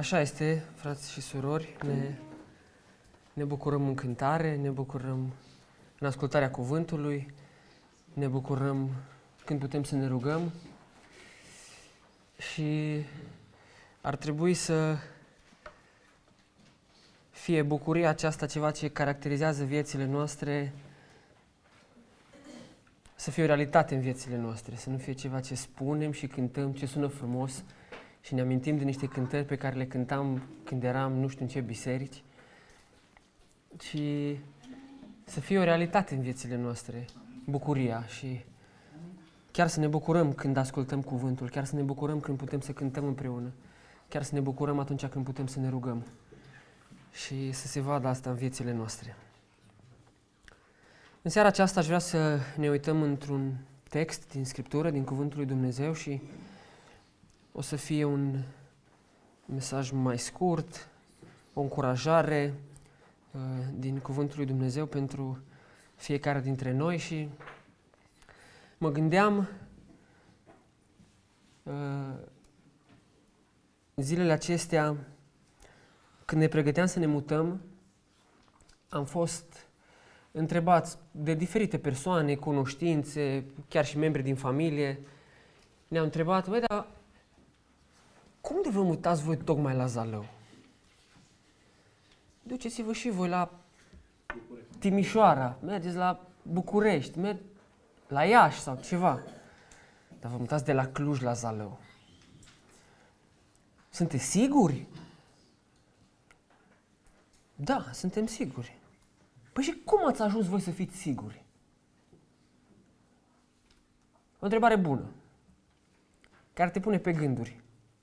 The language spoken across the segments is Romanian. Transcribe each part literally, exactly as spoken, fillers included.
Așa este, frați și surori, ne, ne bucurăm în cântare, ne bucurăm în ascultarea cuvântului, ne bucurăm când putem să ne rugăm și ar trebui să fie bucuria aceasta ceva ce caracterizează viețile noastre, să fie o realitate în viețile noastre, să nu fie ceva ce spunem și cântăm, ce sună frumos și ne amintim de niște cântări pe care le cântam când eram nu știu în ce biserici, ci să fie o realitate în viețile noastre, bucuria și chiar să ne bucurăm când ascultăm cuvântul, chiar să ne bucurăm când putem să cântăm împreună, chiar să ne bucurăm atunci când putem să ne rugăm și să se vadă asta în viețile noastre. În seara aceasta aș vrea să ne uităm într-un text din Scriptură, din Cuvântul lui Dumnezeu și o să fie un mesaj mai scurt, o încurajare uh, din Cuvântul lui Dumnezeu pentru fiecare dintre noi și mă gândeam uh, zilele acestea, când ne pregăteam să ne mutăm, am fost întrebați de diferite persoane, cunoștințe, chiar și membri din familie. Ne-au întrebat, băi, dar cum de vă mutați voi tocmai la Zalău? Duceți-vă și voi la Timișoara, mergeți la București, merg la Iași sau ceva. Dar vă mutați de la Cluj la Zalău. Sunteți siguri? Da, suntem siguri. Păi și cum ați ajuns voi să fiți siguri? O întrebare bună, care te pune pe gânduri.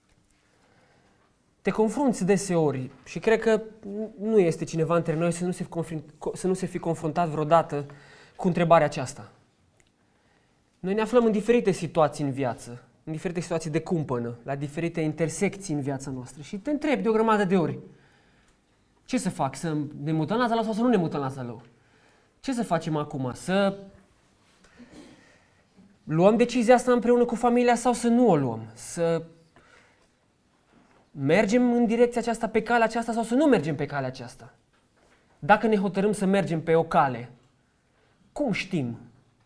Te confrunți deseori și cred că nu este cineva între noi să nu se, să nu se fi confruntat vreodată cu întrebarea aceasta. Noi ne aflăm în diferite situații în viață, în diferite situații de cumpănă, la diferite intersecții în viața noastră și te întrebi de o grămadă de ori. Ce să fac? Să ne mutăm la Zalău sau să nu ne mutăm la Zalău? Ce să facem acum? Să luăm decizia asta împreună cu familia sau să nu o luăm? Să mergem în direcția aceasta, pe calea aceasta sau să nu mergem pe calea aceasta? Dacă ne hotărâm să mergem pe o cale, cum știm?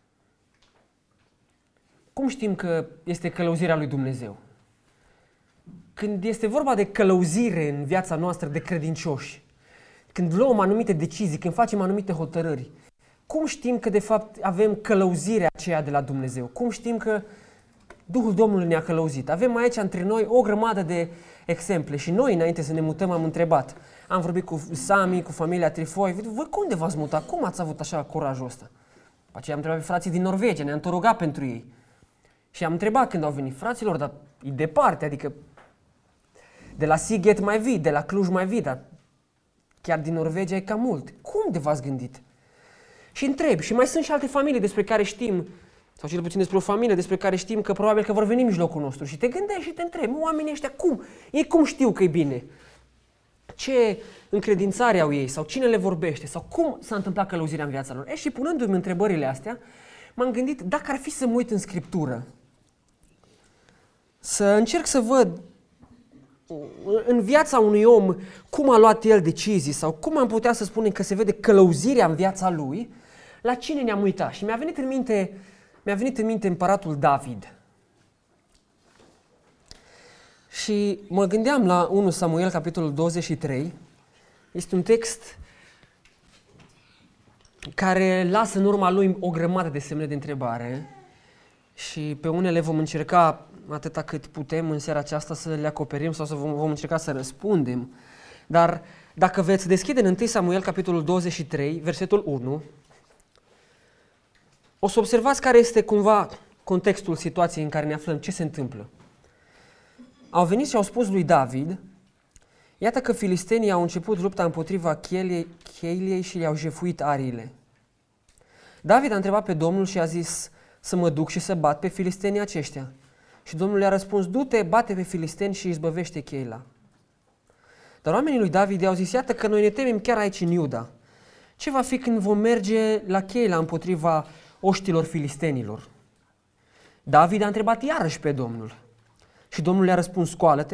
Cum știm că este călăuzirea lui Dumnezeu? Când este vorba de călăuzire în viața noastră de credincioși, când luăm anumite decizii, când facem anumite hotărâri, cum știm că de fapt avem călăuzirea aceea de la Dumnezeu? Cum știm că Duhul Domnului ne-a călăuzit? Avem aici între noi o grămadă de exemple și noi înainte să ne mutăm am întrebat. Am vorbit cu Sami, cu familia Trifoi, voi cum de v-ați mutat? Cum ați avut așa curajul ăsta? După aceea am întrebat pe frații din Norvegia, ne-am tot rugat pentru ei. Și am întrebat când au venit, fraților, dar e departe, adică de la Sighet mai vii, de la Cluj mai vii, dar chiar din Norvegia e cam mult. Cum de v-ați gândit? Și întreb, și mai sunt și alte familii despre care știm, sau cel puțin despre o familie despre care știm că probabil că vor veni în mijlocul nostru. Și te gândești și te întrebi, oamenii ăștia cum? Ei cum știu că e bine? Ce încredințare au ei? Sau cine le vorbește? Sau cum s-a întâmplat călăuzirea în viața lor? E, și punându-mi întrebările astea, m-am gândit, dacă ar fi să mă uit în Scriptură, să încerc să văd în viața unui om cum a luat el decizii sau cum am putea să spunem că se vede călăuzirea în viața lui, la cine ne-am uitat? Și mi-a venit în minte, mi-a venit în minte împăratul David. Și mă gândeam la unu Samuel, capitolul douăzeci și trei. Este un text care lasă în urma lui o grămadă de semne de întrebare și pe unele vom încerca atâta cât putem în seara aceasta să le acoperim sau să vom, vom încerca să răspundem. Dar dacă veți deschide în unu Samuel, capitolul douăzeci și trei, versetul unu, o să observați care este cumva contextul situației în care ne aflăm, ce se întâmplă. Au venit și au spus lui David, iată că filistenii au început lupta împotriva Cheiliei și le-au jefuit ariile. David a întrebat pe Domnul și a zis să mă duc și să bat pe filistenii aceștia. Și Domnul le-a răspuns, du-te, bate pe filisteni și izbăvește Cheila. Dar oamenii lui David i-au zis, iată că noi ne temem chiar aici în Iuda. Ce va fi când vom merge la Cheila împotriva oștilor filistenilor? David a întrebat iarăși pe Domnul. Și Domnul le-a răspuns, scoală-te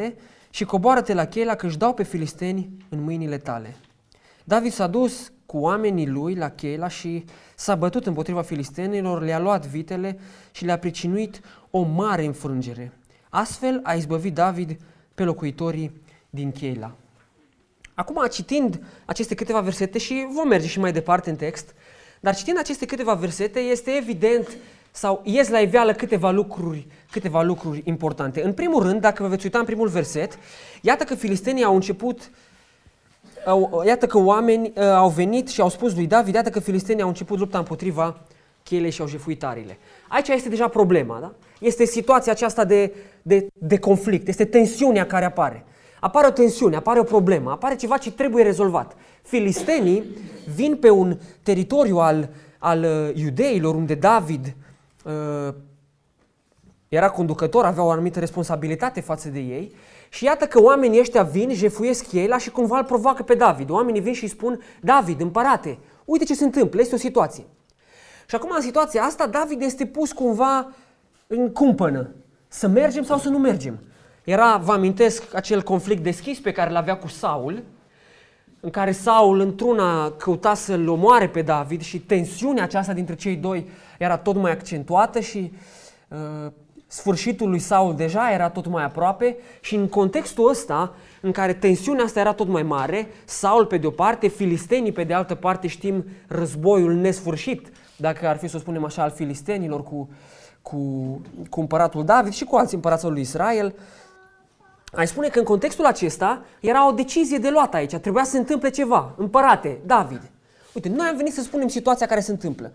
și coboară-te la Cheila, că își dau pe filisteni în mâinile tale. David s-a dus cu oamenii lui la Cheila și s-a bătut împotriva filistenilor, le-a luat vitele și le-a pricinuit o mare înfrângere. Astfel a izbăvit David pe locuitorii din Cheila. Acum, citind aceste câteva versete, și vom merge și mai departe în text, dar citind aceste câteva versete, este evident sau ies la iveală câteva lucruri, câteva lucruri importante. În primul rând, dacă vă veți uita în primul verset, iată că filistenii au început, au, iată că oameni uh, au venit și au spus lui David, iată că filistenii au început lupta împotriva Cheilei și au jefuit arile. Aici este deja problema, da? Este situația aceasta de, de, de conflict, este tensiunea care apare. Apare o tensiune, apare o problemă, apare ceva ce trebuie rezolvat. Filistenii vin pe un teritoriu al, al uh, iudeilor, unde David uh, era conducător, avea o anumită responsabilitate față de ei, și iată că oamenii ăștia vin, jefuiesc Cheila și cumva îl provoacă pe David. Oamenii vin și îi spun, David, împărate, uite ce se întâmplă, este o situație. Și acum în situația asta David este pus cumva în cumpănă, să mergem sau să nu mergem. Era, vă amintesc, acel conflict deschis pe care l-avea cu Saul, în care Saul într-una căuta să-l omoare pe David și tensiunea aceasta dintre cei doi era tot mai accentuată și uh, sfârșitul lui Saul deja era tot mai aproape și în contextul ăsta, în care tensiunea asta era tot mai mare, Saul pe de-o parte, filistenii pe de altă parte, știm războiul nesfârșit, dacă ar fi să o spunem așa, al filistenilor cu, cu, cu împăratul David și cu alți împărați al lui Israel. Ai spune că în contextul acesta era o decizie de luat aici, trebuia să se întâmple ceva. Împărate, David, uite, noi am venit să spunem situația care se întâmplă.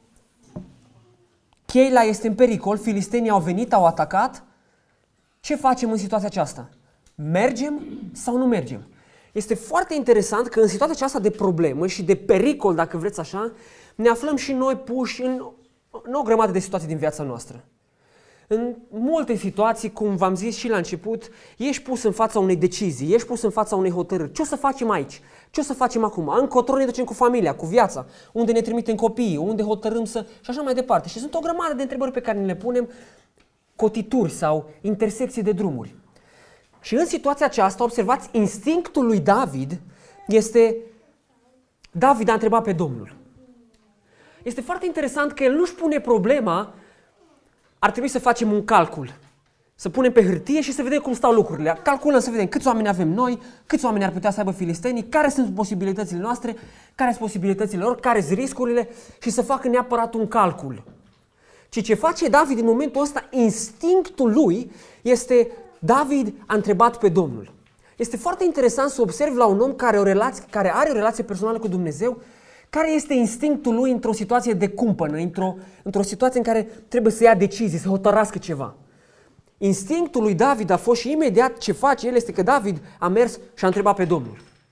Cheila este în pericol, filistenii au venit, au atacat. Ce facem în situația aceasta? Mergem sau nu mergem? Este foarte interesant că în situația aceasta de problemă și de pericol, dacă vreți așa, ne aflăm și noi puși în, în o grămadă de situații din viața noastră. În multe situații, cum v-am zis și la început, ești pus în fața unei decizii, ești pus în fața unei hotărâri. Ce o să facem aici? Ce o să facem acum? Încotro ne ducem cu familia, cu viața, unde ne trimitem copiii, unde hotărâm să... și așa mai departe. Și sunt o grămadă de întrebări pe care ne le punem, cotituri sau intersecții de drumuri. Și în situația aceasta, observați, instinctul lui David este... David a întrebat pe Domnul. Este foarte interesant că el nu-și pune problema, ar trebui să facem un calcul. Să punem pe hârtie și să vedem cum stau lucrurile. Calculăm să vedem câți oameni avem noi, câți oameni ar putea să aibă filistenii, care sunt posibilitățile noastre, care sunt posibilitățile lor, care sunt riscurile și să facă neapărat un calcul. Ci ce face David în momentul ăsta, instinctul lui este, David a întrebat pe Domnul. Este foarte interesant să observi la un om care, o relație, care are o relație personală cu Dumnezeu, care este instinctul lui într-o situație de cumpănă, într-o, într-o situație în care trebuie să ia decizii, să hotărască ceva. Instinctul lui David a fost și imediat ce face el este că David a mers și a întrebat pe Domnul.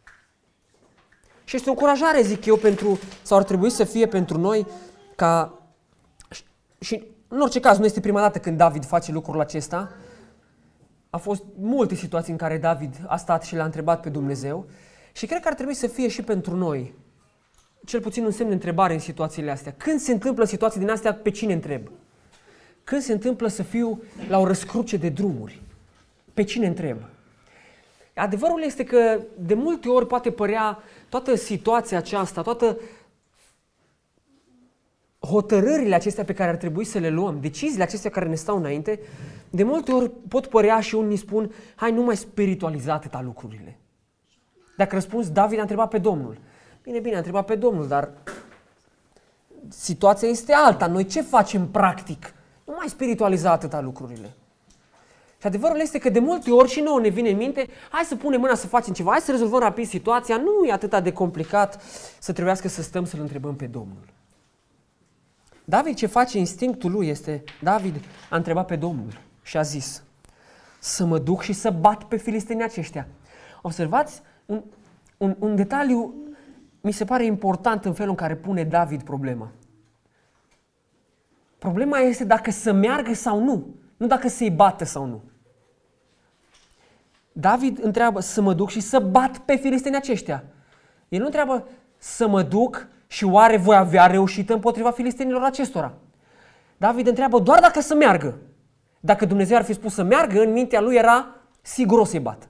Și este o încurajare, zic eu, pentru, sau ar trebui să fie pentru noi ca, și în orice caz nu este prima dată când David face lucrul acesta, a fost multe situații în care David a stat și l-a întrebat pe Dumnezeu și cred că ar trebui să fie și pentru noi cel puțin un semn de întrebare în situațiile astea. Când se întâmplă situații din astea, pe cine întreb? Când se întâmplă să fiu la o răscruce de drumuri, pe cine întreb? Adevărul este că de multe ori poate părea toată situația aceasta, toată hotărârile acestea pe care ar trebui să le luăm, deciziile acestea care ne stau înainte, de multe ori pot părea și unii spun, hai, nu mai spiritualiza atâta lucrurile. Dacă răspunzi, David a întrebat pe Domnul. Bine, bine, a întrebat pe Domnul, dar situația este alta. Noi ce facem practic? Nu mai spiritualiza atâta lucrurile. Și adevărul este că de multe ori și nouă ne vine în minte, hai să punem mâna să facem ceva, hai să rezolvăm rapid situația, nu e atât de complicat să trebuiască să stăm să-L întrebăm pe Domnul. David ce face, instinctul lui este, David a întrebat pe Domnul și a zis, să mă duc și să bat pe filistenii aceștia. Observați un, un, un detaliu mi se pare important în felul în care pune David problema. Problema este dacă să meargă sau nu, nu dacă să-i bată sau nu. David întreabă să mă duc și să bat pe filistenii aceștia. El nu întreabă să mă duc și oare voi avea reușită împotriva filistenilor acestora. David întreabă doar dacă să meargă. Dacă Dumnezeu ar fi spus să meargă, în mintea lui era sigur o să-i bat.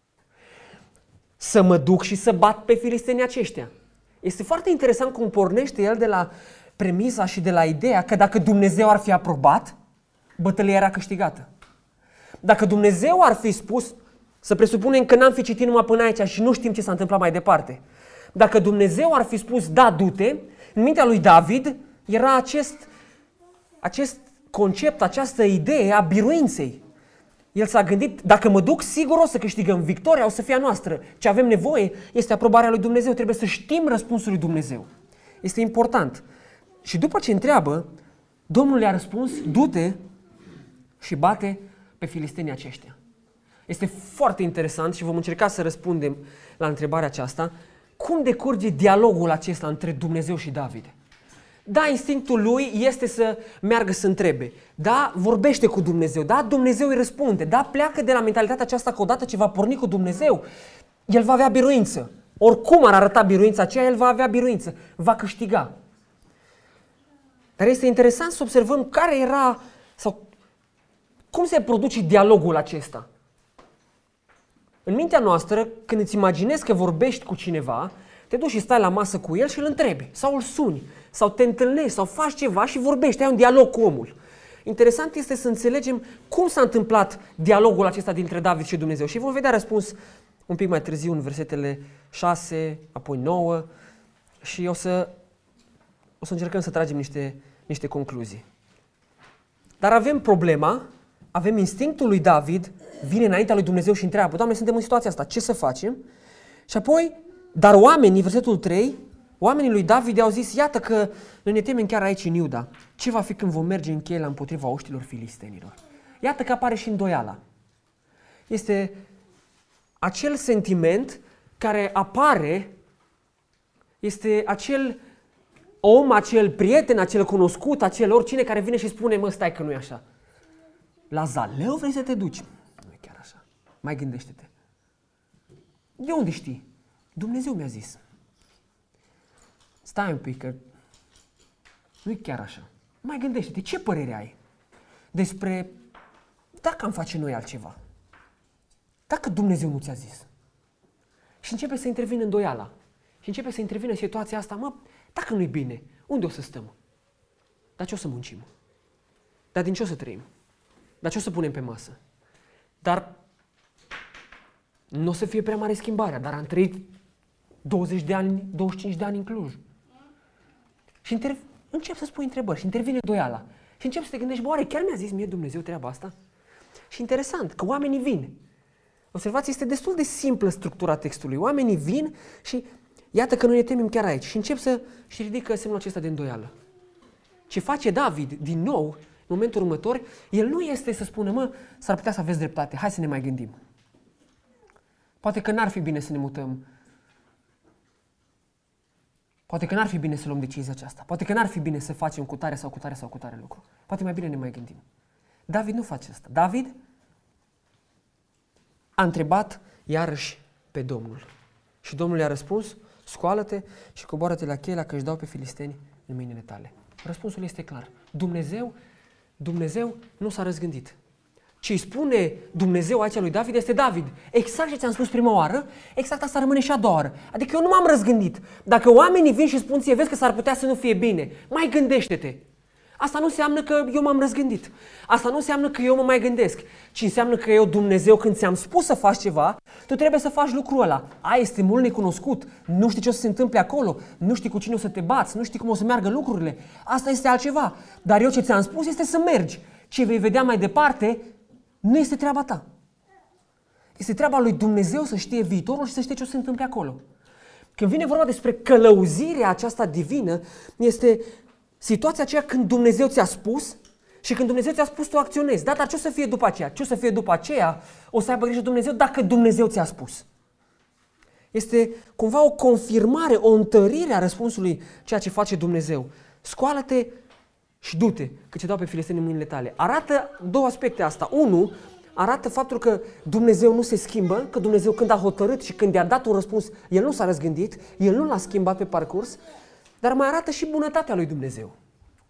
Să mă duc și să bat pe filistenii aceștia. Este foarte interesant cum pornește el de la premisa și de la ideea că dacă Dumnezeu ar fi aprobat, bătălia era câștigată. Dacă Dumnezeu ar fi spus, să presupunem că n-am fi citit numai până aici și nu știm ce s-a întâmplat mai departe. Dacă Dumnezeu ar fi spus, da, du-te, în mintea lui David era acest, acest concept, această idee a biruinței. El s-a gândit, dacă mă duc, sigur o să câștigăm, victoria o să fie a noastră. Ce avem nevoie este aprobarea lui Dumnezeu, trebuie să știm răspunsul lui Dumnezeu. Este important. Și după ce întreabă, Domnul i-a răspuns, du-te și bate pe filistenii aceștia. Este foarte interesant și vom încerca să răspundem la întrebarea aceasta. Cum decurge dialogul acesta între Dumnezeu și David? Da, instinctul lui este să meargă să întrebe. Da, vorbește cu Dumnezeu. Da, Dumnezeu îi răspunde. Da, pleacă de la mentalitatea aceasta că odată ce va porni cu Dumnezeu, el va avea biruință. Oricum ar arăta biruința aceea, el va avea biruință. Va câștiga. Dar este interesant să observăm care era sau cum se produce dialogul acesta. În mintea noastră, când îți imaginezi că vorbești cu cineva, te duci și stai la masă cu el și îl întrebi, sau îl suni, sau te întâlnești, sau faci ceva și vorbești, ai un dialog cu omul. Interesant este să înțelegem cum s-a întâmplat dialogul acesta dintre David și Dumnezeu. Și vom vedea răspuns un pic mai târziu în versetele șase, apoi nouă și o să, o să încercăm să tragem niște, niște concluzii. Dar avem problema, avem instinctul lui David, vine înaintea lui Dumnezeu și întreabă, Doamne, suntem în situația asta, ce să facem? Și apoi, dar oamenii, versetul trei, oamenii lui David au zis, iată că noi ne temem chiar aici în Iuda, ce va fi când vom merge în Cheila împotriva oștilor filistenilor? Iată că apare și îndoiala. Este acel sentiment care apare, este acel om, acel prieten, acel cunoscut, acel oricine care vine și spune, mă, stai că nu e așa. La zaleu vrei să te duci? Nu e chiar așa. Mai gândește-te. De unde știi? Dumnezeu mi-a zis. Stai un pic, că nu e chiar așa. Mai gândește-te, ce părere ai despre dacă am face noi altceva? Dacă Dumnezeu nu ți-a zis? Și începe să intervină îndoiala. Și începe să intervină în situația asta, mă, dacă nu-i bine, unde o să stăm? Dar ce o să muncim? Dar din ce o să trăim? Dar ce o să punem pe masă? Dar nu o să fie prea mare schimbarea, dar am trăit douăzeci de ani, douăzeci și cinci de ani în Cluj. Și inter... încep să spui întrebări și intervine îndoiala. Și încep să te gândești, bă, oare chiar mi-a zis mie Dumnezeu treaba asta? Și interesant, că oamenii vin. Observați, este destul de simplă structura textului. Oamenii vin și iată că noi ne temem chiar aici. Și încep să și ridică semnul acesta de îndoială. Ce face David din nou, în momentul următor, el nu este să spună, mă, s-ar putea să aveți dreptate, hai să ne mai gândim. Poate că n-ar fi bine să ne mutăm. Poate că n-ar fi bine să luăm decizia aceasta. Poate că n-ar fi bine să facem cu tare sau cu tare sau cu tare lucru. Poate mai bine ne mai gândim. David nu face asta. David a întrebat iarăși pe Domnul. Și Domnul i-a răspuns, scoală-te și coboară-te la Cheila că își dau pe filisteni în mâinile tale. Răspunsul este clar. Dumnezeu, Dumnezeu nu s-a răzgândit. Ce îi spune Dumnezeu aici lui David este David. Exact ce ți-am spus prima oară, exact asta rămâne și a doua oară. Adică eu nu m-am răzgândit. Dacă oamenii vin și spun ție, vezi că s-ar putea să nu fie bine, mai gândește-te. Asta nu înseamnă că eu m-am răzgândit. Asta nu înseamnă că eu mă mai gândesc. Ci înseamnă că eu, Dumnezeu, când ți-am spus să faci ceva, tu trebuie să faci lucrul ăla. Ai, este mult necunoscut. Nu știi ce o să se întâmple acolo. Nu știi cu cine o să te bați. Nu știi cum o să meargă lucrurile. Asta este altceva. Dar eu ce ți-am spus este să mergi. Ce vei vedea mai departe nu este treaba ta. Este treaba lui Dumnezeu să știe viitorul și să știe ce o să se întâmple acolo. Când vine vorba despre călăuzirea aceasta divină, este situația aceea când Dumnezeu ți-a spus și când Dumnezeu ți-a spus tu acționezi. Da, dar ce o să fie după aceea? Ce o să fie după aceea? O să aibă grijă Dumnezeu dacă Dumnezeu ți-a spus. Este cumva o confirmare, o întărire a răspunsului ceea ce face Dumnezeu. Scoală-te și du-te, că ți dau pe filisteni în mâinile tale. Arată două aspecte asta. Unu, arată faptul că Dumnezeu nu se schimbă, că Dumnezeu când a hotărât și când i-a dat un răspuns, El nu s-a răzgândit, El nu l-a schimbat pe parcurs, dar mai arată și bunătatea lui Dumnezeu.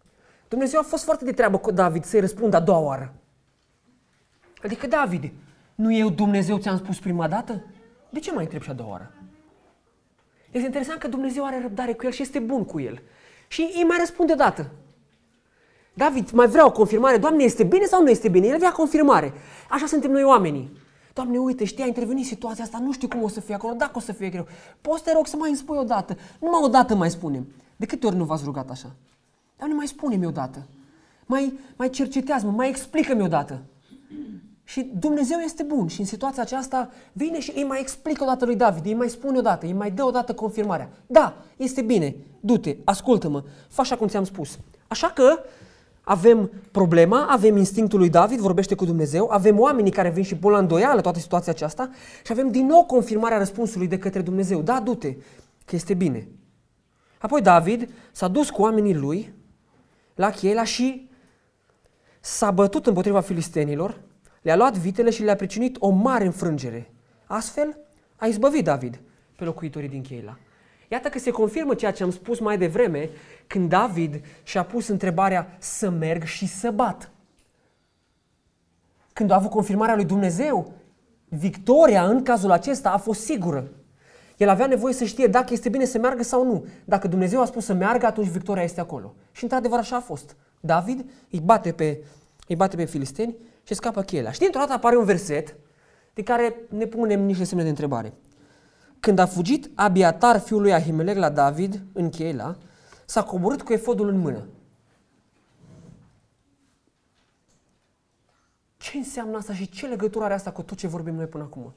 Dumnezeu a fost foarte de treabă cu David să-i răspundă a doua oară. Adică, David, Nu eu Dumnezeu ți-am spus prima dată? De ce mai întreb și a doua oară? Este interesant că Dumnezeu are răbdare cu el și este bun cu el. Și îi mai răspunde odată. David, mai vreau confirmare. Doamne, este bine sau nu este bine? El vrea confirmare. Așa suntem noi oamenii. Doamne, uite, știi, a intervenit situația asta, nu știu cum o să fie acolo, dacă o să fie greu. Poți să te rog să mai îmi spui odată. Numai odată mai spune-mi. De câte ori nu v-ați rugat așa? Doamne, mai spune-mi odată. Mai, mai cercetează-mă, mai explică-mi odată. Și Dumnezeu este bun și în situația aceasta vine și îi mai explică odată lui David, îi mai spune odată, îi mai dă odată confirmarea. Da, este bine, du-te, ascultă-mă, fă așa cum ți-am spus. Așa că avem problema, avem instinctul lui David, vorbește cu Dumnezeu, avem oamenii care vin și pun la îndoială toată situația aceasta și avem din nou confirmarea răspunsului de către Dumnezeu. Da, du-te, că este bine. Apoi David s-a dus cu oamenii lui la Chiela și s-a bătut împotriva filistenilor, le-a luat vitele și le-a pricinuit o mare înfrângere. Astfel a izbăvit David pe locuitorii din Chiela. Iată că se confirmă ceea ce am spus mai devreme, când David și-a pus întrebarea să merg și să bat. Când a avut confirmarea lui Dumnezeu, victoria în cazul acesta a fost sigură. El avea nevoie să știe dacă este bine să meargă sau nu. Dacă Dumnezeu a spus să meargă, atunci victoria este acolo. Și într-adevăr așa a fost. David îi bate pe, îi bate pe filisteni și scapă Chiela. Și dintr-o dată apare un verset de care ne punem niște semne de întrebare. Când a fugit Abiatar, fiul lui Ahimelec, la David, în Chiela, s-a coborât cu efodul în mână. Ce înseamnă asta și ce legătură are asta cu tot ce vorbim noi până acum?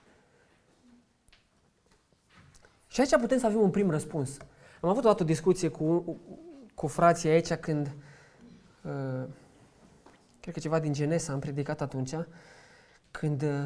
Și aici putem să avem un prim răspuns. Am avut o dată o discuție cu, cu frații aici când, uh, cred că ceva din Genesa am predicat atunci, când uh,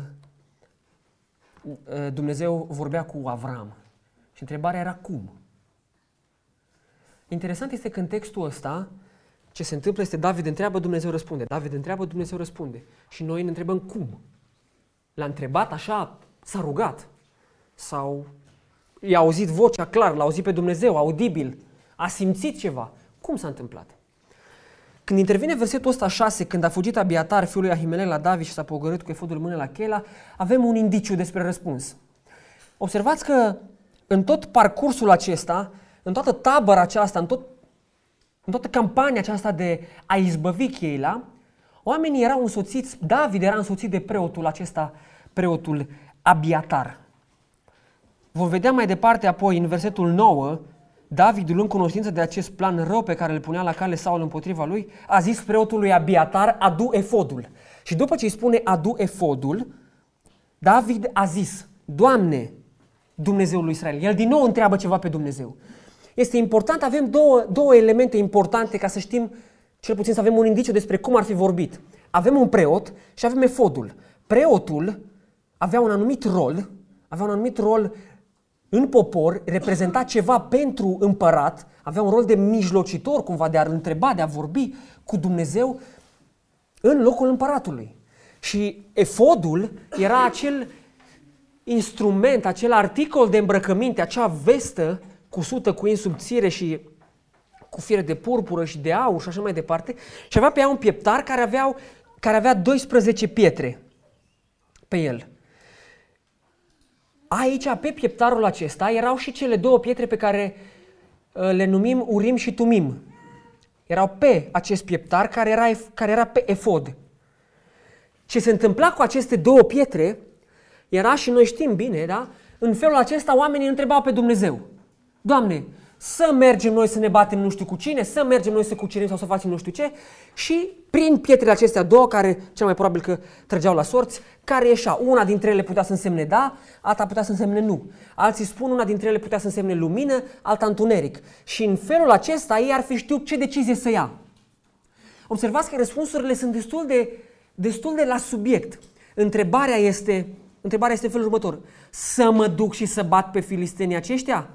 Dumnezeu vorbea cu Avram. Și întrebarea era cum? Interesant este că în textul ăsta, ce se întâmplă este David întreabă, Dumnezeu răspunde. David întreabă, Dumnezeu răspunde. Și noi ne întrebăm cum? L-a întrebat așa, s-a rugat. Sau i-a auzit vocea clar, l-a auzit pe Dumnezeu, audibil. A simțit ceva. Cum s-a întâmplat? Când intervine versetul ăsta șase, când a fugit Abiatar, fiul lui Ahimelec, la David și s-a pogorât cu efodul în mână la Chiela, avem un indiciu despre răspuns. Observați că în tot parcursul acesta, în toată tabăra aceasta, în, tot, în toată campania aceasta de a izbăvi Chiela, oamenii erau însoțiți, David era însoțit de preotul acesta, preotul Abiatar. Vom vedea mai departe apoi în versetul nouă, David, luând cunoștință de acest plan rău pe care îl punea la cale Saul împotriva lui, a zis preotului Abiatar, adu efodul. Și după ce îi spune adu efodul, David a zis, Doamne, Dumnezeul lui Israel. El din nou întreabă ceva pe Dumnezeu. Este important, avem două, două elemente importante ca să știm, cel puțin să avem un indiciu despre cum ar fi vorbit. Avem un preot și avem efodul. Preotul avea un anumit rol, avea un anumit rol în popor, reprezenta ceva pentru împărat, avea un rol de mijlocitor, cumva de a întreba, de a vorbi cu Dumnezeu în locul împăratului. Și efodul era acel instrument, acel articol de îmbrăcăminte, acea vestă cusută cu insubțire și cu fiere de purpură și de aur și așa mai departe, și avea pe ea un pieptar care, aveau, care avea doisprezece pietre pe el. Aici, pe pieptarul acesta, erau și cele două pietre pe care le numim Urim și Tumim. Erau pe acest pieptar care era, care era pe efod. Ce se întâmpla cu aceste două pietre era, și noi știm bine, da? În felul acesta oamenii întrebau pe Dumnezeu. Doamne, să mergem noi să ne batem nu știu cu cine, să mergem noi să cucerim sau să facem nu știu ce, și prin pietrele acestea două, care cel mai probabil că trăgeau la sorți, care ieșea. Una dintre ele putea să însemne da, alta putea să însemne nu. Alții spun una dintre ele putea să însemne lumină, alta întuneric. Și în felul acesta ei ar fi știut ce decizie să ia. Observați că răspunsurile sunt destul de, destul de la subiect. Întrebarea este, întrebarea este în felul următor. Să mă duc și să bat pe filistenii aceștia?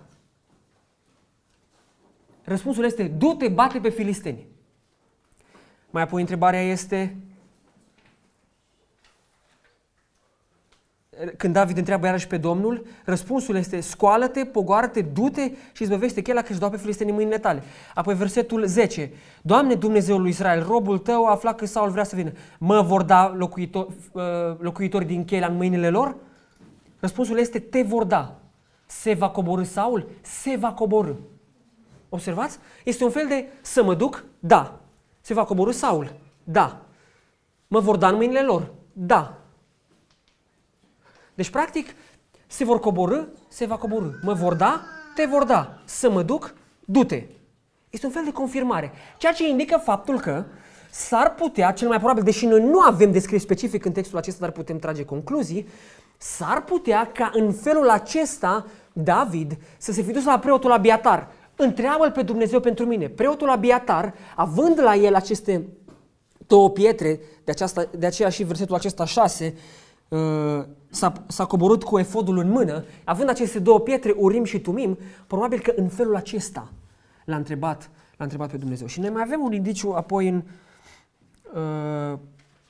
Răspunsul este, du-te, bate pe filisteni. Mai apoi întrebarea este, când David întreabă iarăși pe Domnul, răspunsul este scoală-te, pogoară-te, du-te și izbăvește chela că își dau pe filistenii în mâinile tale. Apoi versetul zece. Doamne Dumnezeul lui Israel, robul tău a aflat că Saul vrea să vină. Mă vor da locuitor, locuitori din Cheila în mâinile lor? Răspunsul este te vor da. Se va coborî Saul? Se va coborî. Observați? Este un fel de să mă duc? Da. Se va coborî Saul? Da. Mă vor da în mâinile lor? Da. Deci, practic, se vor coborî, se va coborî. Mă vor da, te vor da. Să mă duc, du-te. Este un fel de confirmare. Ceea ce indică faptul că s-ar putea, cel mai probabil, deși noi nu avem descris specific în textul acesta, dar putem trage concluzii, s-ar putea ca în felul acesta David să se fi dus la preotul Abiatar. Întreabă-l pe Dumnezeu pentru mine. Preotul Abiatar, având la el aceste două pietre, de, aceasta, de aceea și versetul acesta șase, uh, s-a, s-a coborât cu efodul în mână, având aceste două pietre, Urim și Tumim, probabil că în felul acesta l-a întrebat, l-a întrebat pe Dumnezeu. Și noi mai avem un indiciu apoi în uh,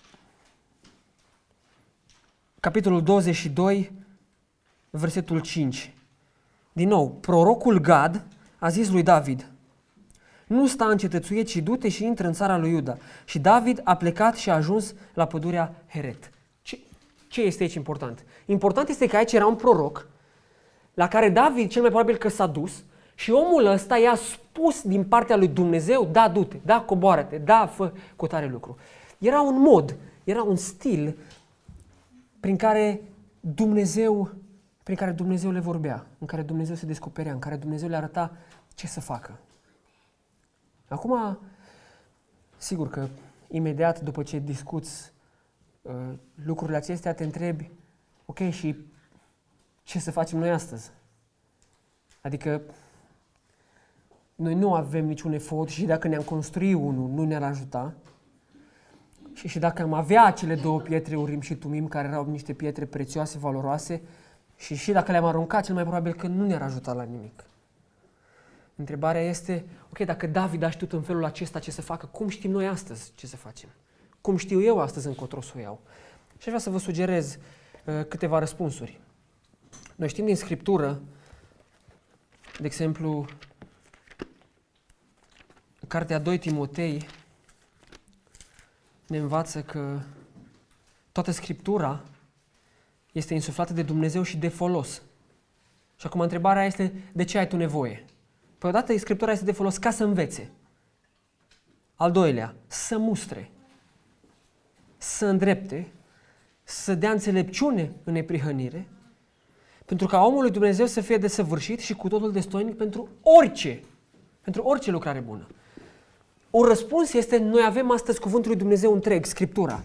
capitolul douăzeci și doi, versetul cinci. Din nou, prorocul Gad a zis lui David, nu sta în cetățuie, ci du-te și intră în țara lui Iuda. Și David a plecat și a ajuns la pădurea Heret. Ce, ce este aici important? Important este că aici era un proroc la care David cel mai probabil că s-a dus și omul ăsta i-a spus din partea lui Dumnezeu, da, du-te, da, coboară-te, da, fă cu tare lucru. Era un mod, era un stil prin care Dumnezeu, prin care Dumnezeu le vorbea, în care Dumnezeu se descoperea, în care Dumnezeu le arăta ce să facă. Acum, sigur că imediat după ce discuți uh, lucrurile acestea, te întrebi, ok, și ce să facem noi astăzi? Adică noi nu avem niciun efort și dacă ne-am construit unul, nu ne-ar ajuta. Și, și dacă am avea acele două pietre, Urim și Tumim, care erau niște pietre prețioase, valoroase, și și dacă le-am aruncat, cel mai probabil că nu ne-ar ajuta la nimic. Întrebarea este, ok, dacă David a știut în felul acesta ce să facă, cum știm noi astăzi ce să facem? Cum știu eu astăzi încotro să o iau? Și aș vrea să vă sugerez uh, câteva răspunsuri. Noi știm din Scriptură, de exemplu, Cartea doi Timotei ne învață că toată Scriptura este insuflată de Dumnezeu și de folos. Și acum întrebarea este, de ce ai tu nevoie? Păi odată Scriptura este de folos ca să învețe. Al doilea, să mustre, să îndrepte, să dea înțelepciune în neprihănire, pentru ca omul lui Dumnezeu să fie desăvârșit și cu totul destoinic pentru orice, pentru orice lucrare bună. Un răspuns este, noi avem astăzi cuvântul lui Dumnezeu întreg, Scriptura.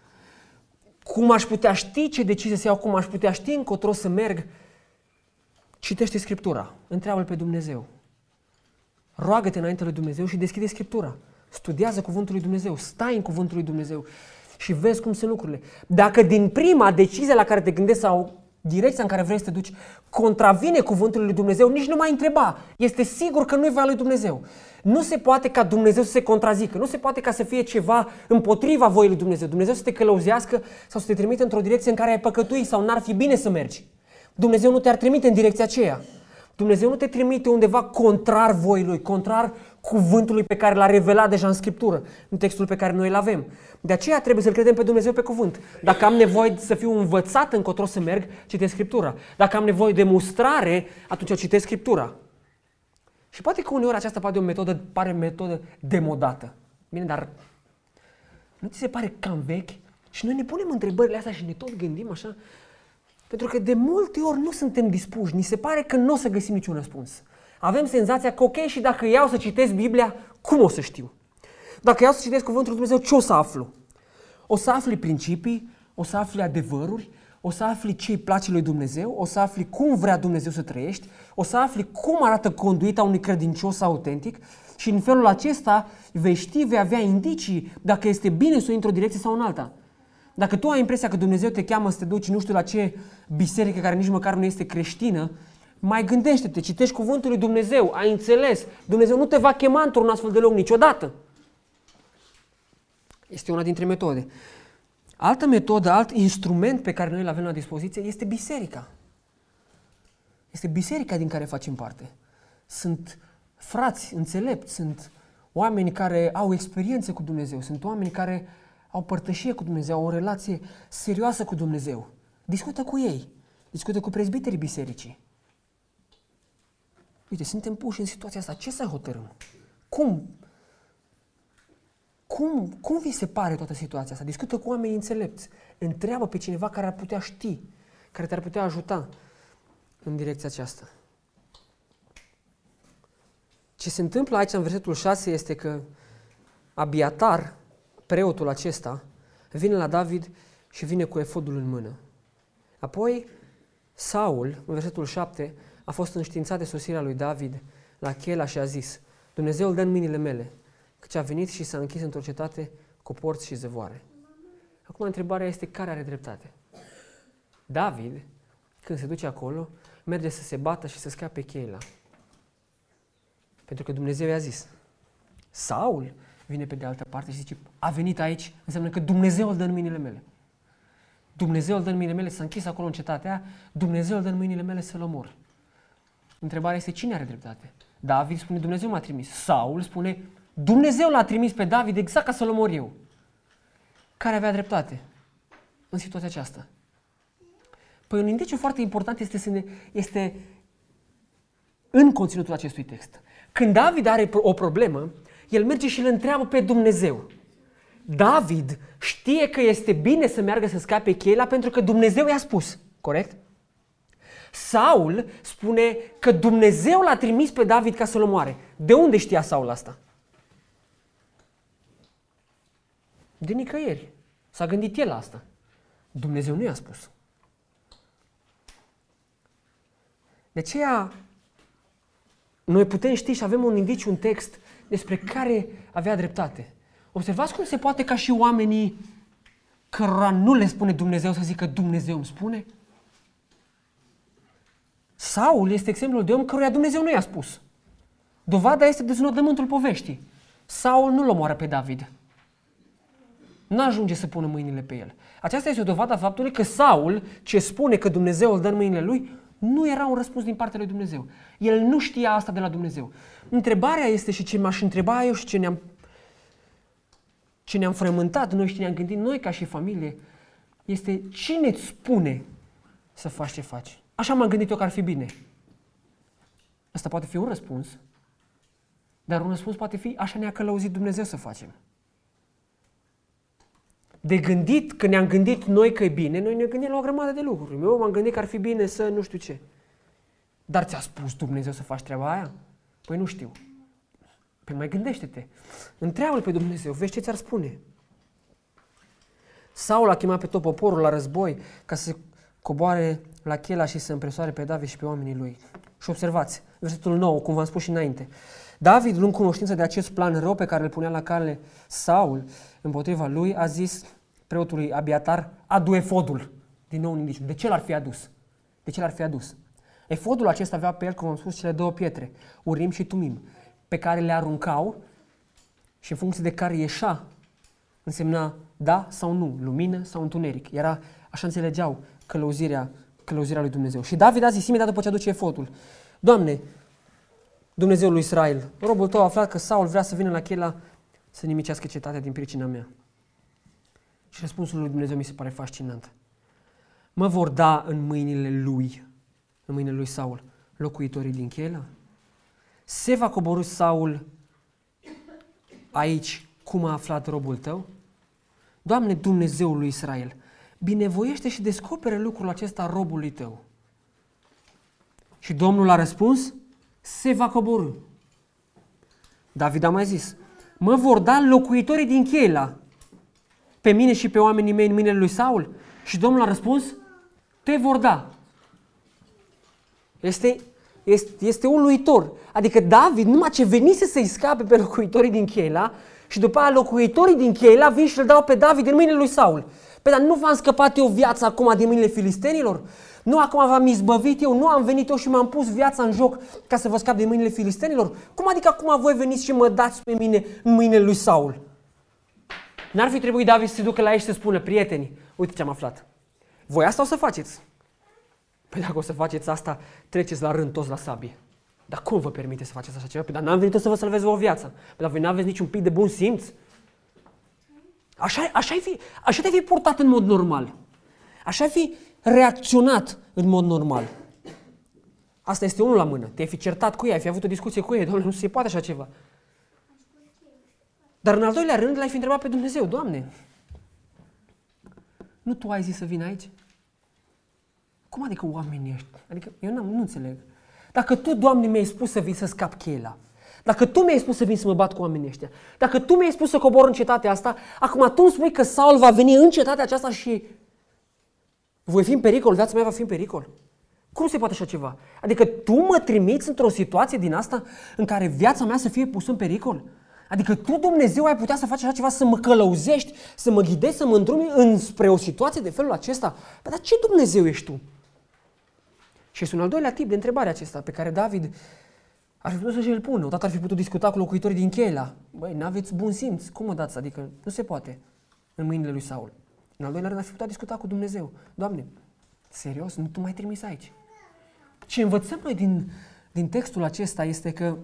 Cum aș putea ști ce decizie să iau, cum aș putea ști încotro să merg? Citește Scriptura, întreabă-L pe Dumnezeu. Roagă-te înainte lui Dumnezeu și deschide Scriptura. Studiază cuvântul lui Dumnezeu, stai în cuvântul lui Dumnezeu și vezi cum sunt lucrurile. Dacă din prima decizie la care te gândești sau direcția în care vrei să te duci contravine cuvântul lui Dumnezeu, nici nu mai întreba. Este sigur că nu e voia lui Dumnezeu. Nu se poate ca Dumnezeu să se contrazică, nu se poate ca să fie ceva împotriva voii lui Dumnezeu. Dumnezeu să te călăuzească sau să te trimite într-o direcție în care ai păcătuit sau n-ar fi bine să mergi. Dumnezeu nu te-ar trimite în direcția aceea. Dumnezeu nu te trimite undeva contrar voii Lui, contrar cuvântului pe care l-a revelat deja în Scriptură, în textul pe care noi îl avem. De aceea trebuie să-L credem pe Dumnezeu pe cuvânt. Dacă am nevoie să fiu învățat încotro să merg, citesc Scriptura. Dacă am nevoie de mustrare, atunci citesc Scriptura. Și poate că uneori aceasta pare o metodă, pare o metodă demodată. Bine, dar nu ți se pare cam vechi? Și noi ne punem întrebările astea și ne tot gândim așa? Pentru că de multe ori nu suntem dispuși, ni se pare că nu o să găsim niciun răspuns. Avem senzația că ok, și dacă iau să citesc Biblia, cum o să știu? Dacă iau să citesc Cuvântul lui Dumnezeu, ce o să aflu? O să afli principii, o să afli adevăruri, o să afli ce îi place lui Dumnezeu, o să afli cum vrea Dumnezeu să trăiești, o să afli cum arată conduita unui credincios autentic și în felul acesta vei ști, vei avea indicii dacă este bine să o într-o direcție sau în alta. Dacă tu ai impresia că Dumnezeu te cheamă să te duci nu știu la ce biserică care nici măcar nu este creștină, mai gândește-te, citești cuvântul lui Dumnezeu, ai înțeles, Dumnezeu nu te va chema într-un astfel de loc niciodată. Este una dintre metode. Altă metodă, alt instrument pe care noi îl avem la dispoziție este biserica. Este biserica din care facem parte. Sunt frați înțelepți, sunt oameni care au experiențe cu Dumnezeu, sunt oameni care au părtășie cu Dumnezeu, au o relație serioasă cu Dumnezeu. Discută cu ei, discută cu prezbiterii bisericii. Uite, suntem puși în situația asta, ce să hotărâm? Cum? Cum, cum vi se pare toată situația asta? Discută cu oameni înțelepți, întreabă pe cineva care ar putea ști, care te-ar putea ajuta în direcția aceasta. Ce se întâmplă aici în versetul șase este că Abiatar, preotul acesta, vine la David și vine cu efodul în mână. Apoi Saul, în versetul șapte, a fost înștiințat de sosirea lui David la Chela și a zis: Dumnezeu îl dă în mâinile mele, căci a venit și s-a închis într-o cetate cu porți și zăvoare. Acum întrebarea este care are dreptate. David, când se duce acolo, merge să se bată și să scape Chela. Pentru că Dumnezeu i-a zis. Saul vine pe de altă parte și zice: a venit aici, înseamnă că Dumnezeu îl dă în mâinile mele. Dumnezeu îl dă în mâinile mele, s-a închis acolo în cetatea aia, Dumnezeu îl dă în mâinile mele să-l omor. Întrebarea este cine are dreptate? David spune Dumnezeu m-a trimis. Saul spune Dumnezeu l-a trimis pe David exact ca să-l omor eu. Care avea dreptate în situația aceasta? Păi un indiciu foarte important este, să ne, este în conținutul acestui text. Când David are o problemă, el merge și îl întreabă pe Dumnezeu. David știe că este bine să meargă să scape Chela pentru că Dumnezeu i-a spus, corect? Saul spune că Dumnezeu l-a trimis pe David ca să-l omoare. De unde știa Saul asta? De nicăieri. S-a gândit el la asta. Dumnezeu nu i-a spus. De aceea noi putem ști și avem un indiciu, un text despre care avea dreptate. Observați cum se poate ca și oamenii cărora nu le spune Dumnezeu să zică Dumnezeu îmi spune? Saul este exemplul de om căruia Dumnezeu nu i-a spus. Dovada este deznodământul poveștii. Saul nu-l omoară pe David. N-ajunge să pună mâinile pe el. Aceasta este o dovadă a faptului că Saul, ce spune că Dumnezeu îl dă în mâinile lui, nu era un răspuns din partea lui Dumnezeu. El nu știa asta de la Dumnezeu. Întrebarea este și ce m-aș întreba eu și ce ne-am, ce ne-am frământat noi și ce ne-am gândit noi ca și familie, este cine îți spune să faci ce faci. Așa m-am gândit eu că ar fi bine. Asta poate fi un răspuns, dar un răspuns poate fi așa ne-a călăuzit Dumnezeu să facem. De gândit, că ne-am gândit noi că e bine, noi ne gândim la o grămadă de lucruri. Eu m-am gândit că ar fi bine să nu știu ce. Dar ți-a spus Dumnezeu să faci treaba aia? Păi nu știu. Păi mai gândește-te. Întreabă-L pe Dumnezeu, vezi ce ți-ar spune. Saul a chemat pe tot poporul la război ca să coboare la Chela și să împresoare pe David și pe oamenii lui. Și observați, versetul nouă, cum v-am spus și înainte. David, luând cunoștință de acest plan rău pe care îl punea la cale Saul împotriva lui, a zis preotului Abiatar: adu efodul. Din nou un indiciu. De ce l-ar fi adus? De ce l-ar fi adus? Efodul acesta avea pe el, cum am spus, cele două pietre, Urim și Tumim, pe care le aruncau și în funcție de care ieșea, însemna da sau nu, lumină sau întuneric. Era, așa înțelegeau călăuzirea, călăuzirea lui Dumnezeu. Și David a zis imediat după ce aduce efodul: Doamne, Dumnezeul lui Israel, robul tău a aflat că Saul vrea să vină la Chela să nimicească cetatea din pricina mea. Și răspunsul lui Dumnezeu mi se pare fascinant. Mă vor da în mâinile lui, în mâinile lui Saul, locuitorii din Chela? Se va coborî Saul aici cum a aflat robul tău? Doamne, Dumnezeul lui Israel, binevoiește și descopere lucrul acesta robului tău. Și Domnul a răspuns: se va coborî. David a mai zis: mă vor da locuitorii din Chela pe mine și pe oamenii mei în mâinile lui Saul? Și Domnul a răspuns: te vor da. Este, este, este uluitor. Adică David, numai ce venise să-i scape pe locuitorii din Chela, și după aia locuitorii din Chela vin și îl dau pe David în mâinile lui Saul. Păi dar nu v-am scăpat eu viața acum din mâinile filistenilor? Nu acum v-am izbăvit eu? Nu am venit eu și m-am pus viața în joc ca să vă scap din mâinile filistenilor? Cum adică acum voi veniți și mă dați pe mine în mâinile lui Saul? N-ar fi trebuit David să se ducă la ei și să spună, prieteni, uite ce am aflat. Voi asta o să faceți. Păi dacă o să faceți asta, treceți la rând toți la sabie. Dar cum vă permite să faceți așa ceva? Păi dar n-am venit să vă salvez o viață. Păi dar voi n-aveți niciun pic de bun simț. Așa, așa, ai fi, așa te-ai fi purtat în mod normal. Așa ai fi reacționat în mod normal. Asta este unul la mână. Te-ai fi certat cu ei, ai fi avut o discuție cu ei. Doamne, nu se poate așa ceva. Dar în al doilea rând l-ai fi întrebat pe Dumnezeu, Doamne, nu Tu ai zis să vin aici? Cum adică oamenii ăștia? Adică eu n-am, nu înțeleg. Dacă Tu, Doamne, mi-ai spus să vin să scap Chela, dacă Tu mi-ai spus să vin să mă bat cu oamenii ăștia, dacă Tu mi-ai spus să cobor în cetatea asta, acum Tu îmi spui că Saul va veni în cetatea aceasta și voi fi în pericol, viața mea va fi în pericol. Cum se poate așa ceva? Adică Tu mă trimiți într-o situație din asta în care viața mea să fie pusă în pericol? Adică Tu, Dumnezeu, ai putea să faci așa ceva, să mă călăuzești, să mă ghidezi, să mă îndrumi înspre o situație de felul acesta? Păi, dar ce Dumnezeu ești Tu? Și este un al doilea tip de întrebare acesta pe care David ar fi putut să-și îl pună. Odată ar fi putut discuta cu locuitorii din Chela. Băi, n-aveți bun simț, cum mă dați? Adică nu se poate în mâinile lui Saul. În al doilea rând ar fi putut discuta cu Dumnezeu. Doamne, serios, nu Tu m-ai trimis aici. Ce învățăm noi din, din textul acesta este că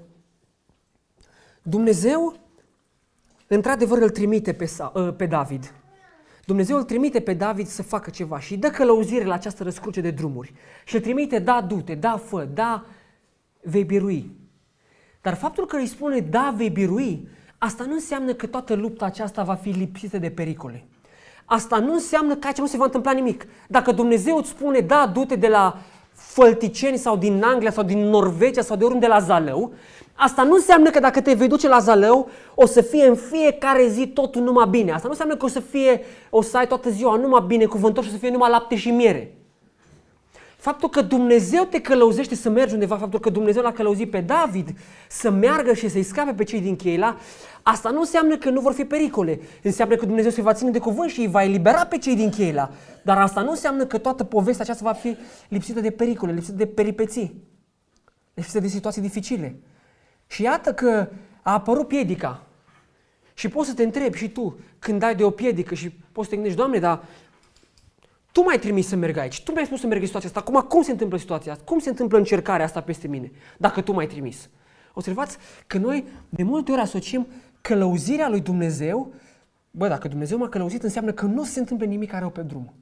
Dumnezeu într-adevăr îl trimite pe, pe David. Dumnezeu îl trimite pe David să facă ceva și îi dă călăuzire la această răscruce de drumuri. Și îl trimite, da, du-te, da, fă, da, vei birui. Dar faptul că îi spune, da, vei birui, asta nu înseamnă că toată lupta aceasta va fi lipsită de pericole. Asta nu înseamnă că aici nu se va întâmpla nimic. Dacă Dumnezeu îți spune, da, du-te de la Fălticeni sau din Anglia sau din Norvegia sau de oriunde la Zalău, asta nu înseamnă că dacă te vei duce la Zalău o să fie în fiecare zi totul numai bine. Asta nu înseamnă că o să fie, o să ai toată ziua numai binecuvântor și o să fie numai lapte și miere. Faptul că Dumnezeu te călăuzește să mergi undeva, faptul că Dumnezeu l-a călăuzit pe David să meargă și să-i scape pe cei din Chela, asta nu înseamnă că nu vor fi pericole. Înseamnă că Dumnezeu se va ține de cuvânt și îi va elibera pe cei din Chela. Dar asta nu înseamnă că toată povestea aceasta va fi lipsită de pericole, lipsită de peripeții, lipsită de situații dificile. Și iată că a apărut piedica. Și poți să te întrebi și tu, când ai de o piedică și poți să te gândești, Doamne, dar Tu m-ai trimis să merg aici, Tu mi-ai spus să merg în situația asta, acum cum se întâmplă situația asta? Cum se întâmplă încercarea asta peste mine, dacă Tu m-ai trimis? Observați că noi de multe ori asociem călăuzirea lui Dumnezeu, bă, dacă Dumnezeu m-a călăuzit, înseamnă că nu se întâmplă nimic rău pe drum.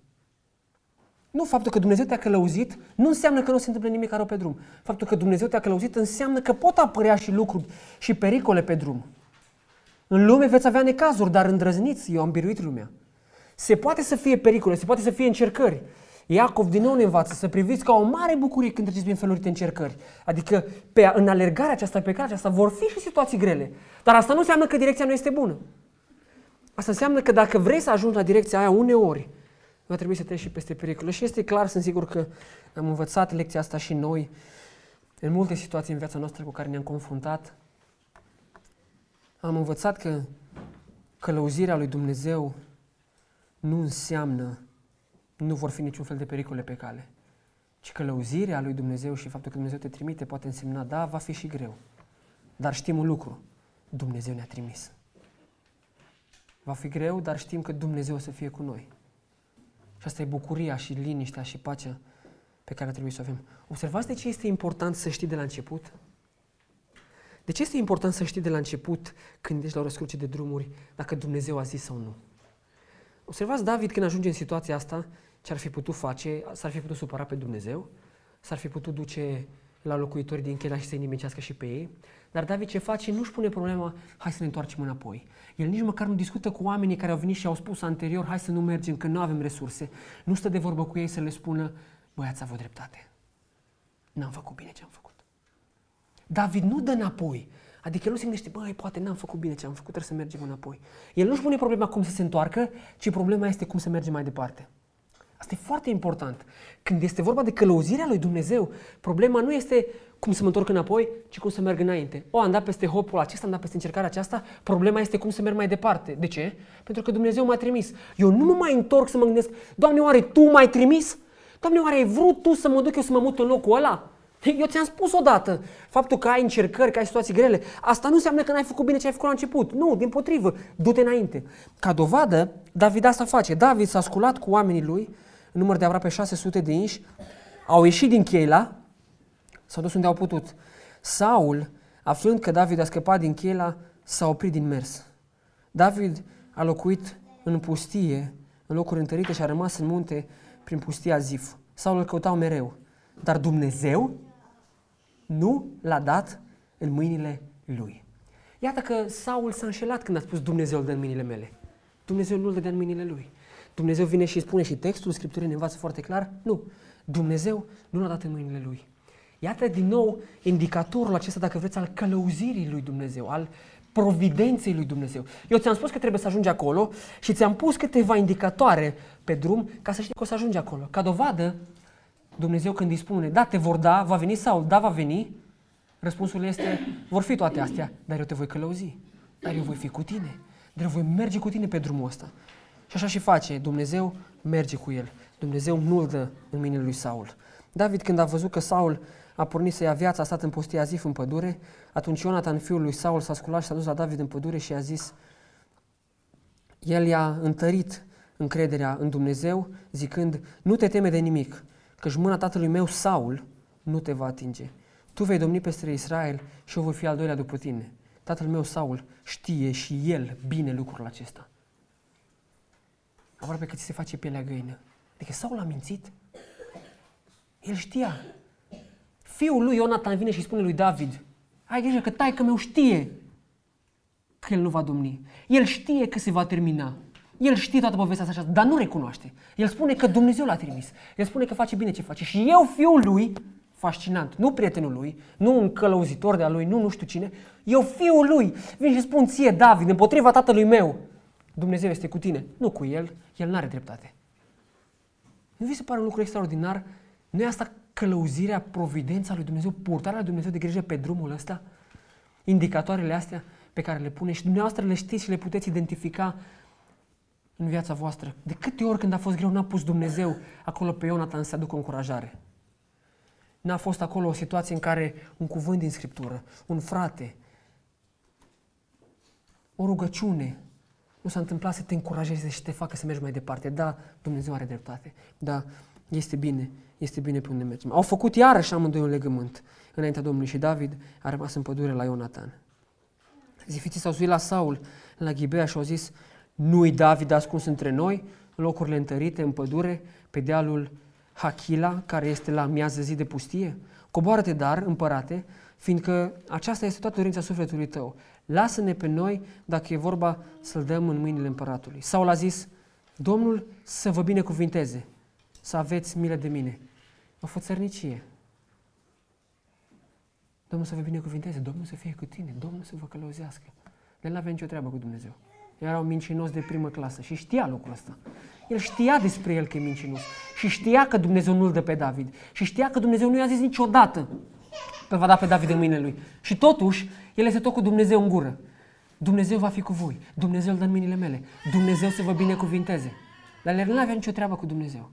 Nu, faptul că Dumnezeu te-a călăuzit nu înseamnă că nu se întâmplă nimic rău pe drum. Faptul că Dumnezeu te-a călăuzit înseamnă că pot apărea și lucruri și pericole pe drum. În lume veți avea necazuri, dar îndrăzniți, eu am biruit lumea. Se poate să fie pericole, se poate să fie încercări. Iacov din nou ne învață să priviți ca o mare bucurie când treceți prin felurite încercări. Adică pe, în alergarea aceasta, pe calea aceasta, vor fi și situații grele. Dar asta nu înseamnă că direcția nu este bună. Asta înseamnă că dacă vrei să ajungi la direcția aia uneori, va trebui să treci și peste pericole. Și este clar, sunt sigur că am învățat lecția asta și noi în multe situații în viața noastră cu care ne-am confruntat. Am învățat că călăuzirea lui Dumnezeu nu înseamnă, nu vor fi niciun fel de pericole pe cale, ci călăuzirea lui Dumnezeu și faptul că Dumnezeu te trimite poate însemna, da, va fi și greu, dar știm un lucru, Dumnezeu ne-a trimis. Va fi greu, dar știm că Dumnezeu o să fie cu noi. Și asta e bucuria și liniștea și pacea pe care trebuie să o avem. Observați de ce este important să știi de la început? De ce este important să știi de la început, când ești la o răscruce de drumuri, dacă Dumnezeu a zis sau nu? Observați David când ajunge în situația asta, ce ar fi putut face, s-ar fi putut supăra pe Dumnezeu, s-ar fi putut duce la locuitorii din Chela și să-i nimicească și pe ei, dar David ce face? Nu-și pune problema, hai să ne întoarcem înapoi. El nici măcar nu discută cu oamenii care au venit și au spus anterior, hai să nu mergem, că nu avem resurse. Nu stă de vorbă cu ei să le spună, băi, ați avut dreptate. N-am făcut bine ce am făcut. David nu dă înapoi. Adică el nu se gândește, băi, poate n-am făcut bine ce am făcut, trebuie să mergem înapoi. El nu-și pune problema cum să se întoarcă, ci problema este cum să mergem mai departe. Asta e foarte important. Când este vorba de călăuzirea lui Dumnezeu, problema nu este cum să mă întorc înapoi, ci cum să merg înainte. O, am dat peste hopul acesta, am dat peste încercarea aceasta, problema este cum să merg mai departe. De ce? Pentru că Dumnezeu m-a trimis. Eu nu mă mai întorc să mă gândesc, Doamne, oare Tu m-ai trimis? Doamne, oare ai vrut Tu să mă duc eu să mă mut în locul ăla? Eu ți-am spus odată, faptul că ai încercări, că ai situații grele, asta nu înseamnă că n-ai făcut bine ce ai făcut la început. Nu, dimpotrivă, du-te înainte. Ca dovadă, David asta face. David s-a sculat cu oamenii lui, în număr de aproape șase sute de inși, au ieșit din Cheila, s-au dus unde au putut. Saul, aflând că David a scăpat din Cheila, s-a oprit din mers. David a locuit în pustie, în locuri întărite și a rămas în munte prin pustia Zif. Saul îl căutau mereu, dar Dumnezeu nu l-a dat în mâinile lui. Iată că Saul s-a înșelat când a spus Dumnezeu îl dă în mâinile mele. Dumnezeu nu îl dădea în mâinile lui. Dumnezeu vine și spune și textul Scripturii ne învață foarte clar, nu, Dumnezeu nu l-a dat în mâinile lui. Iată din nou indicatorul acesta, dacă vreți, al călăuzirii lui Dumnezeu, al providenței lui Dumnezeu. Eu ți-am spus că trebuie să ajungi acolo și ți-am pus câteva indicatoare pe drum ca să știi că o să ajungi acolo. Ca dovadă, Dumnezeu când îi spune, da, te vor da, va veni sau da, va veni, răspunsul este, vor fi toate astea, dar eu te voi călăuzi, dar eu voi fi cu tine, dar eu voi merge cu tine pe drumul ăsta. Și așa și face, Dumnezeu merge cu el. Dumnezeu nu-l dă în mâinile lui Saul. David, când a văzut că Saul a pornit să ia viața, a stat în pustia Zif în pădure, atunci Ionatan, fiul lui Saul, s-a sculat și s-a dus la David în pădure și i-a zis, el i-a întărit încrederea în Dumnezeu, zicând, nu te teme de nimic, căci mâna tatălui meu, Saul, nu te va atinge. Tu vei domni peste Israel și eu voi fi al doilea după tine. Tatăl meu, Saul, știe și el bine lucrul acesta. Aproape că ți se face pielea găină. Adică Saul a mințit. El știa. Fiul lui Ionatan vine și spune lui David, ai grijă că taică meu știe că el nu va domni. El știe că se va termina. El știe toată povestea asta, dar nu recunoaște. El spune că Dumnezeu l-a trimis. El spune că face bine ce face. Și eu, fiul lui, fascinant, nu prietenul lui, nu un călăuzitor de-a lui, nu nu știu cine, eu, fiul lui, vin și spun ție, David, împotriva tatălui meu, Dumnezeu este cu tine. Nu cu el, el n-are dreptate. Nu vi se pare un lucru extraordinar? Nu e asta călăuzirea, providența lui Dumnezeu, purtarea lui Dumnezeu de grijă pe drumul ăsta? Indicatoarele astea pe care le pune și dumneavoastră le știți și le puteți identifica în viața voastră. De câte ori când a fost greu n-a pus Dumnezeu acolo pe Ionatan să aducă o încurajare? N-a fost acolo o situație în care un cuvânt din Scriptură, un frate, o rugăciune, nu s-a întâmplat să te încurajeze și să te facă să mergi mai departe. Da, Dumnezeu are dreptate. Da, este bine, este bine pe unde mergem. Au făcut iarăși amândoi un legământ înaintea Domnului și David a rămas în pădure la Ionatan. Zifiții s-au suit la Saul, la Ghibea și au zis, nu-i David ascuns între noi, în locurile întărite, în pădure, pe dealul Hachila, care este la miază zi de pustie? Coboară-te, dar, împărate, fiindcă aceasta este toată dorința sufletului tău. Lasă-ne pe noi, dacă e vorba, să-l dăm în mâinile împăratului. Saul a zis, Domnul să vă binecuvinteze, să aveți milă de mine. O fățărnicie. Domnul să vă binecuvinteze, Domnul să fie cu tine, Domnul să vă călăuzească. El n-avea nicio treabă cu Dumnezeu. Era un mincinos de primă clasă și știa lucrul ăsta. El știa despre el că e mincinos și știa că Dumnezeu nu-l dă pe David și știa că Dumnezeu nu i-a zis niciodată că va da pe David în mâinile lui. Și totuși, el este tot cu Dumnezeu în gură. Dumnezeu va fi cu voi, Dumnezeu îl dă în mâinile mele, Dumnezeu să vă binecuvinteze. Dar el nu avea nicio treabă cu Dumnezeu.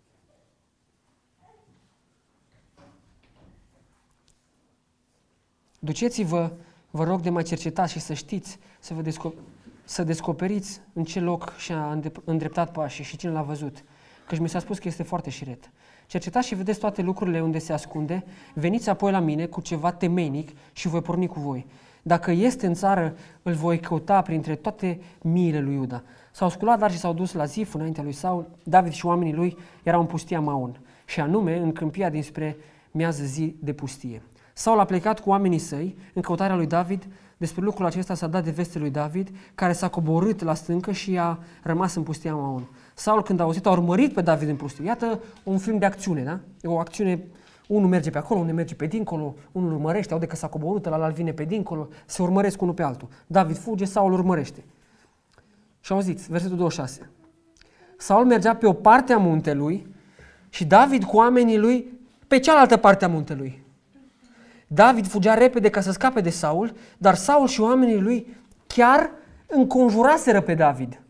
Duceți-vă, vă rog, de mai cercetați și să știți, să vă descoperiți, să descoperiți în ce loc și-a îndreptat pașii și cine l-a văzut, căci mi s-a spus că este foarte șiret. Cercetați și vedeți toate lucrurile unde se ascunde, veniți apoi la mine cu ceva temeinic și voi porni cu voi. Dacă este în țară, îl voi căuta printre toate miile lui Iuda. S-au sculat, dar și s-au dus la Zif înaintea lui Saul. David și oamenii lui erau în pustia Maon, și anume în câmpia dinspre miază zi de pustie. Saul a plecat cu oamenii săi în căutarea lui David. Despre lucrul acesta s-a dat de veste lui David, care s-a coborât la stâncă și a rămas în pustia Maon. Saul, când a auzit, a urmărit pe David în pustie. Iată un film de acțiune, da? E o acțiune, unul merge pe acolo, unul merge pe dincolo, unul urmărește, aude că s-a coborât, ălalt vine pe dincolo, se urmăresc unul pe altul. David fuge, Saul urmărește. Și auziți, versetul douăzeci și șase. Saul mergea pe o parte a muntelui și David cu oamenii lui pe cealaltă parte a muntelui. David fugea repede ca să scape de Saul, dar Saul și oamenii lui chiar înconjuraseră pe David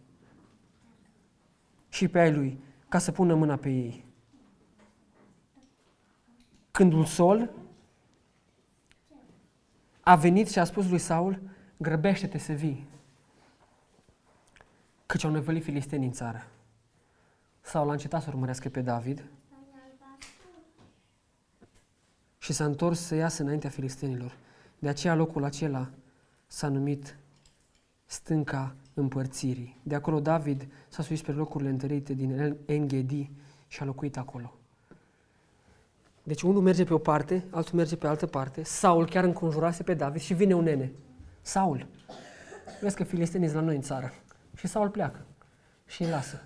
și pe ai lui ca să pună mâna pe ei. Când Saul a venit și a spus lui Saul, grăbește-te să vii, căci au năvălit filistenii în țară. Saul a încetat să urmărească pe David și s-a întors să iasă înaintea filistenilor. De aceea locul acela s-a numit Stânca Împărțirii. De acolo David s-a suit spre locurile întărite din En-Gedi și a locuit acolo. Deci unul merge pe o parte, altul merge pe altă parte. Saul chiar înconjurase pe David și vine un nene. Saul, vezi că filistenii sunt la noi în țară. Și Saul pleacă și îi lasă.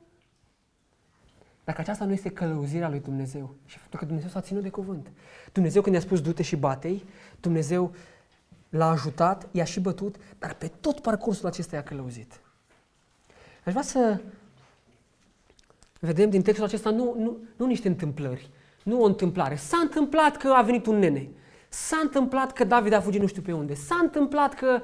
Dacă aceasta nu este călăuzirea lui Dumnezeu și faptul că Dumnezeu s-a ținut de cuvânt. Dumnezeu când i-a spus du-te și bate-i, Dumnezeu l-a ajutat, i-a și bătut, dar pe tot parcursul acesta i-a călăuzit. Aș vrea să vedem din textul acesta nu, nu, nu niște întâmplări, nu o întâmplare. S-a întâmplat că a venit un nene, s-a întâmplat că David a fugit nu știu pe unde, s-a întâmplat că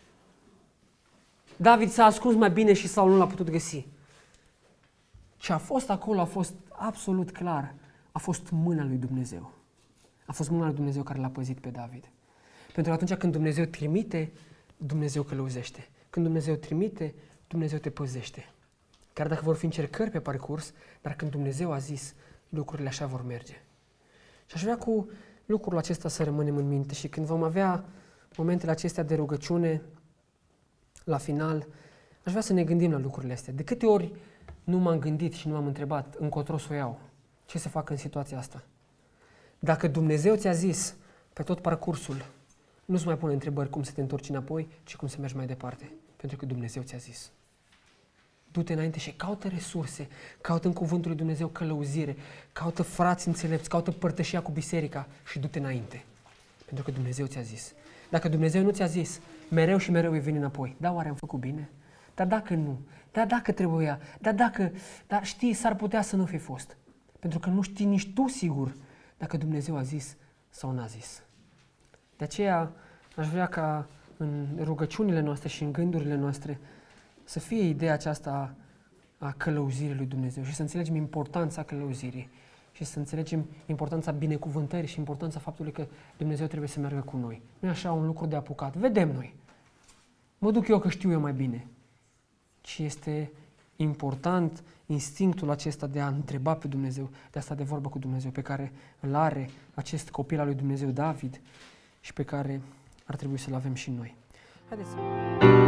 David s-a ascuns mai bine și Saul nu l-a putut găsi. Ce a fost acolo a fost absolut clar, a fost mâna lui Dumnezeu. A fost mâna lui Dumnezeu care l-a păzit pe David. Pentru că atunci când Dumnezeu trimite, Dumnezeu călăuzește. Când Dumnezeu trimite, Dumnezeu te păzește. Chiar dacă vor fi încercări pe parcurs, dar când Dumnezeu a zis, lucrurile așa vor merge. Și aș vrea cu lucrul acesta să rămânem în minte și când vom avea momentele acestea de rugăciune, la final, aș vrea să ne gândim la lucrurile astea. De câte ori nu m-am gândit și nu m-am întrebat încotro să o iau? Ce să fac în situația asta? Dacă Dumnezeu ți-a zis pe tot parcursul, nu-ți mai pune întrebări cum să te întorci înapoi, ci cum să mergi mai departe. Pentru că Dumnezeu ți-a zis. Du-te înainte și caută resurse, caută în cuvântul lui Dumnezeu călăuzire, caută frați înțelepți, caută părtășia cu biserica și du-te înainte. Pentru că Dumnezeu ți-a zis. Dacă Dumnezeu nu ți-a zis, mereu și mereu îi veni înapoi. Da, oare am făcut bine? Dar dacă nu, dar dacă trebuia, dar dacă, dar știi, s-ar putea să nu fi fost. Pentru că nu știi nici tu sigur dacă Dumnezeu a zis sau n-a zis. De aceea aș vrea ca în rugăciunile noastre și în gândurile noastre să fie ideea aceasta a călăuzirii lui Dumnezeu și să înțelegem importanța călăuzirii și să înțelegem importanța binecuvântării și importanța faptului că Dumnezeu trebuie să meargă cu noi. Nu e așa un lucru de apucat. Vedem noi. Mă duc eu că știu eu mai bine. Ci este important instinctul acesta de a întreba pe Dumnezeu, de a sta de vorbă cu Dumnezeu, pe care îl are acest copil al lui Dumnezeu, David, și pe care ar trebui să-l avem și noi. Haideți să...